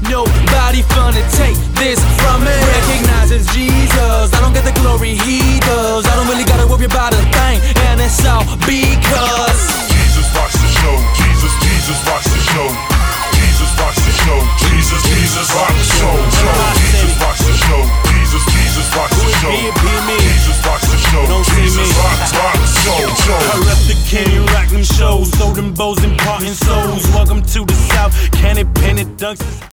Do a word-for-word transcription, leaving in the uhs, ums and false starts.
Nobody finna take this from me. Recognize it's Jesus, I don't get the glory, he does. I don't really gotta worry about a thing, and it's all because Jesus rocks the show. Jesus, Jesus rocks the show. Jesus rocks the show. Jesus, Jesus rocks the show. Jesus rocks the show. Jesus, Jesus rocks the show. Jesus rocks the show. Jesus rocks, rocks, show, show. I rep the king, rock them shows, throw them bows and parting souls. Welcome to the South, can it pen it dunks.